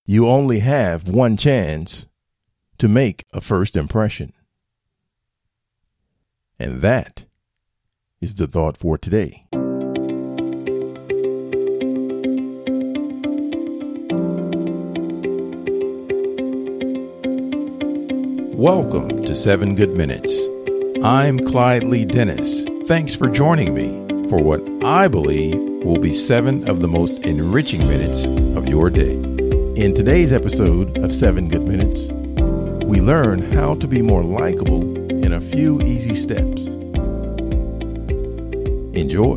You only have one chance to make a first impression. And that is the thought for today. Welcome to 7 Good Minutes. I'm Clyde Lee Dennis. Thanks for joining me for what I believe will be 7 of the most enriching minutes of your day. In today's episode of 7 Good Minutes, we learn how to be more likable in a few easy steps. Enjoy.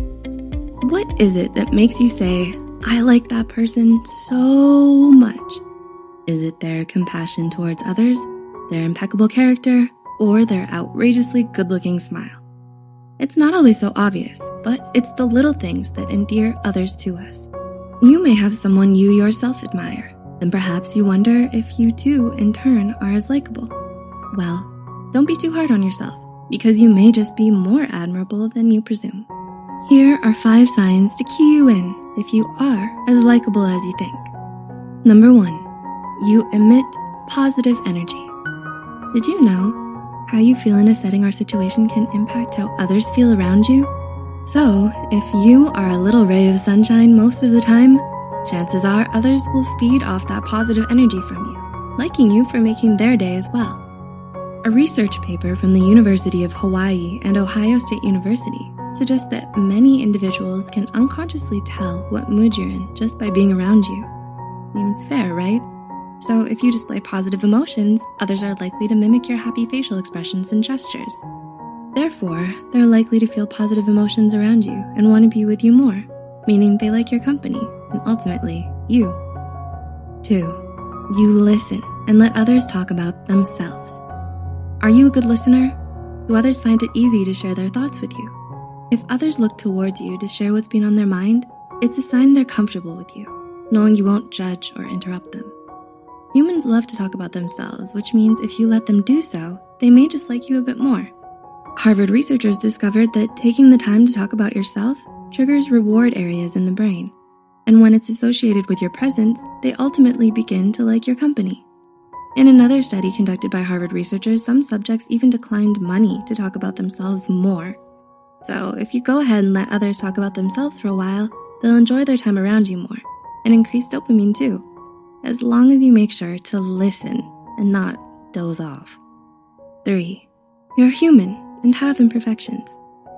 What is it that makes you say, I like that person so much? Is it their compassion towards others, their impeccable character, or their outrageously good-looking smile? It's not always so obvious, but it's the little things that endear others to us. You may have someone you yourself admire, and perhaps you wonder if you too, in turn, are as likable. Well, don't be too hard on yourself, because you may just be more admirable than you presume. Here are 5 signs to key you in if you are as likable as you think. Number 1, you emit positive energy. Did you know how you feel in a setting or situation can impact how others feel around you? So, if you are a little ray of sunshine most of the time, chances are others will feed off that positive energy from you, liking you for making their day as well. A research paper from the University of Hawaii and Ohio State University suggests that many individuals can unconsciously tell what mood you're in just by being around you. Seems fair, right? So if you display positive emotions, others are likely to mimic your happy facial expressions and gestures. Therefore, they're likely to feel positive emotions around you and want to be with you more, meaning they like your company and ultimately you. 2, you listen and let others talk about themselves. Are you a good listener? Do others find it easy to share their thoughts with you? If others look towards you to share what's been on their mind, it's a sign they're comfortable with you, knowing you won't judge or interrupt them. Humans love to talk about themselves, which means if you let them do so, they may just like you a bit more. Harvard researchers discovered that taking the time to talk about yourself triggers reward areas in the brain. And when it's associated with your presence, they ultimately begin to like your company. In another study conducted by Harvard researchers, some subjects even declined money to talk about themselves more. So if you go ahead and let others talk about themselves for a while, they'll enjoy their time around you more and increase dopamine too, as long as you make sure to listen and not doze off. 3, you're human and have imperfections.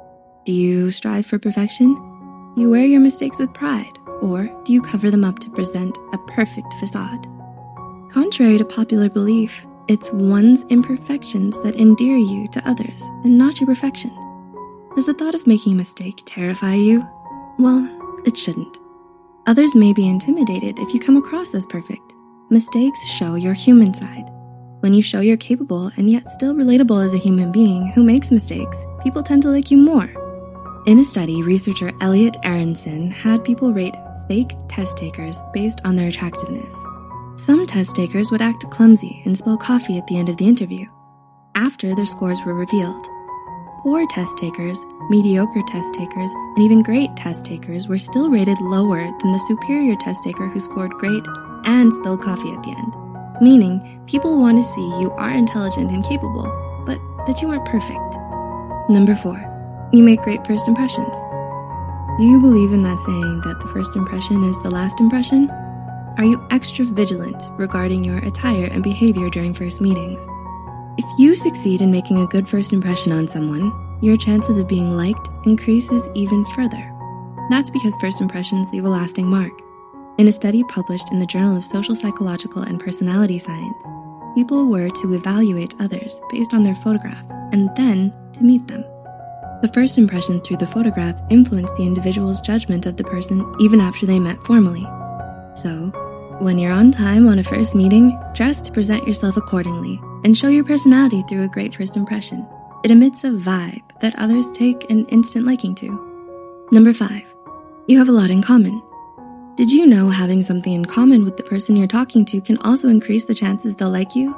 Do you strive for perfection? Do you wear your mistakes with pride, or do you cover them up to present a perfect facade? Contrary to popular belief, it's one's imperfections that endear you to others and not your perfection. Does the thought of making a mistake terrify you? Well, it shouldn't. Others may be intimidated if you come across as perfect. Mistakes show your human side. When you show you're capable and yet still relatable as a human being who makes mistakes, people tend to like you more. In a study, researcher Elliot Aronson had people rate fake test takers based on their attractiveness. Some test takers would act clumsy and spill coffee at the end of the interview, after their scores were revealed. Poor test takers, mediocre test takers, and even great test takers were still rated lower than the superior test taker who scored great and spilled coffee at the end, meaning people want to see you are intelligent and capable, but that you aren't perfect. Number 4, you make great first impressions. Do you believe in that saying that the first impression is the last impression? Are you extra vigilant regarding your attire and behavior during first meetings? If you succeed in making a good first impression on someone, your chances of being liked increases even further. That's because first impressions leave a lasting mark. In a study published in the Journal of Social Psychological and Personality Science, people were to evaluate others based on their photograph and then to meet them. The first impression through the photograph influenced the individual's judgment of the person even after they met formally. So, when you're on time on a first meeting, dress to present yourself accordingly and show your personality through a great first impression. It emits a vibe that others take an instant liking to. Number 5, you have a lot in common. Did you know having something in common with the person you're talking to can also increase the chances they'll like you?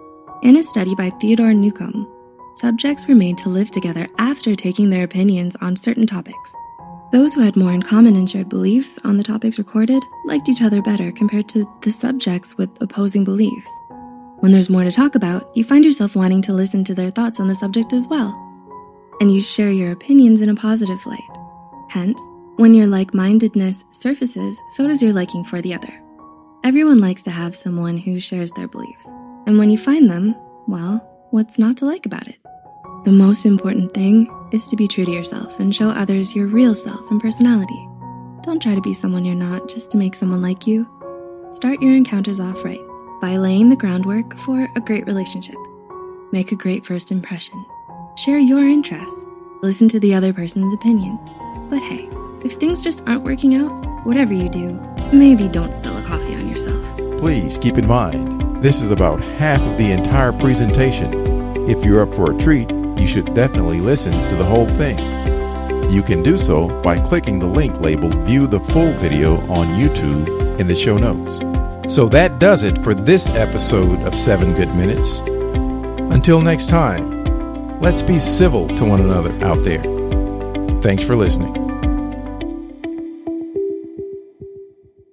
In a study by Theodore Newcomb, subjects were made to live together after taking their opinions on certain topics. Those who had more in common and shared beliefs on the topics recorded liked each other better compared to the subjects with opposing beliefs. When there's more to talk about, you find yourself wanting to listen to their thoughts on the subject as well. And you share your opinions in a positive light. Hence, when your like-mindedness surfaces, so does your liking for the other. Everyone likes to have someone who shares their beliefs. And when you find them, well, what's not to like about it? The most important thing is to be true to yourself and show others your real self and personality. Don't try to be someone you're not just to make someone like you. Start your encounters off right by laying the groundwork for a great relationship. Make a great first impression. Share your interests. Listen to the other person's opinion. But hey, if things just aren't working out, whatever you do, maybe don't spill a coffee on yourself. Please keep in mind, this is about half of the entire presentation. If you're up for a treat, you should definitely listen to the whole thing. You can do so by clicking the link labeled View the Full Video on YouTube in the show notes. So that does it for this episode of 7 Good Minutes. Until next time, let's be civil to one another out there. Thanks for listening.